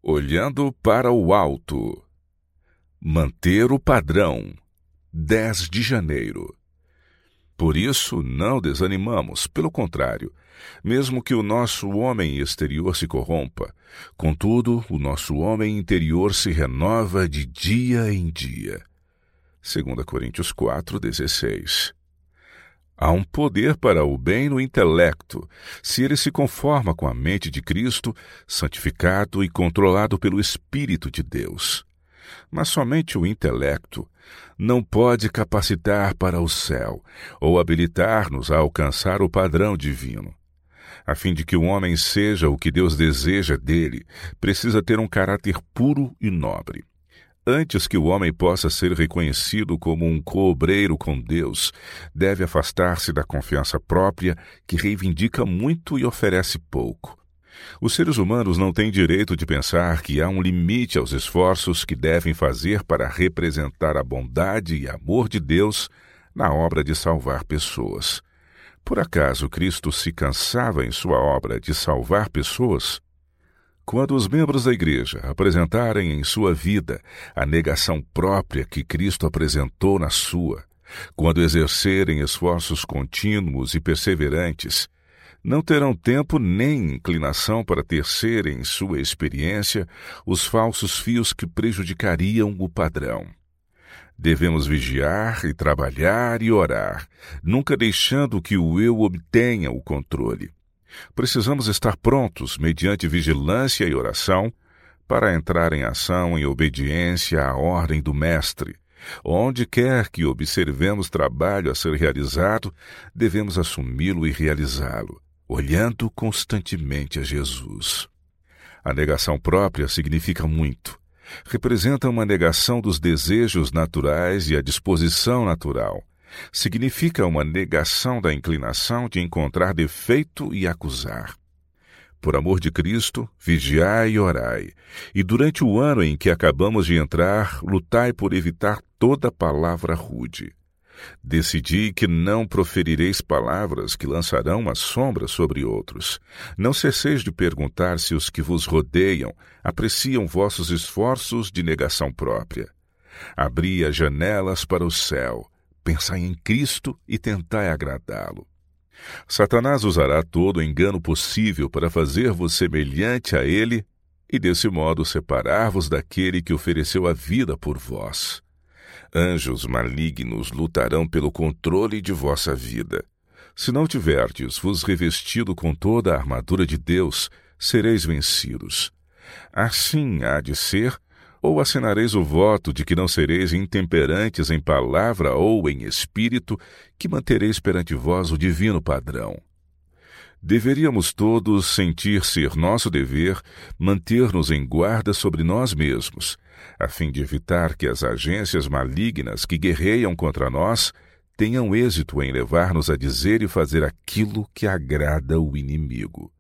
Olhando para o alto. Manter o padrão. 10 de janeiro. Por isso, não desanimamos, pelo contrário, mesmo que o nosso homem exterior se corrompa, contudo, o nosso homem interior se renova de dia em dia. 2 Coríntios 4:16. Há um poder para o bem no intelecto, se ele se conforma com a mente de Cristo, santificado e controlado pelo Espírito de Deus. Mas somente o intelecto não pode capacitar para o céu ou habilitar-nos a alcançar o padrão divino. A fim de que o homem seja o que Deus deseja dele, precisa ter um caráter puro e nobre. Antes que o homem possa ser reconhecido como um coobreiro com Deus, deve afastar-se da confiança própria, que reivindica muito e oferece pouco. Os seres humanos não têm direito de pensar que há um limite aos esforços que devem fazer para representar a bondade e amor de Deus na obra de salvar pessoas. Por acaso Cristo se cansava em sua obra de salvar pessoas? Quando os membros da igreja apresentarem em sua vida a negação própria que Cristo apresentou na sua, quando exercerem esforços contínuos e perseverantes, não terão tempo nem inclinação para tecer em sua experiência os falsos fios que prejudicariam o padrão. Devemos vigiar e trabalhar e orar, nunca deixando que o eu obtenha o controle. Precisamos estar prontos, mediante vigilância e oração, para entrar em ação em obediência à ordem do Mestre. Onde quer que observemos trabalho a ser realizado, devemos assumi-lo e realizá-lo, olhando constantemente a Jesus. A negação própria significa muito. Representa uma negação dos desejos naturais e a disposição natural. Significa uma negação da inclinação de encontrar defeito e acusar. Por amor de Cristo, vigiai e orai, e durante o ano em que acabamos de entrar, lutai por evitar toda palavra rude. Decidi que não proferireis palavras que lançarão uma sombra sobre outros. Não cesseis de perguntar se os que vos rodeiam apreciam vossos esforços de negação própria. Abri as janelas para o céu. Pensai em Cristo e tentai agradá-lo. Satanás usará todo o engano possível para fazer-vos semelhante a ele e, desse modo, separar-vos daquele que ofereceu a vida por vós. Anjos malignos lutarão pelo controle de vossa vida. Se não tiverdes vos revestido com toda a armadura de Deus, sereis vencidos. Assim há de ser, ou assinareis o voto de que não sereis intemperantes em palavra ou em espírito, que mantereis perante vós o divino padrão. Deveríamos todos sentir ser nosso dever manter-nos em guarda sobre nós mesmos, a fim de evitar que as agências malignas que guerreiam contra nós tenham êxito em levar-nos a dizer e fazer aquilo que agrada o inimigo.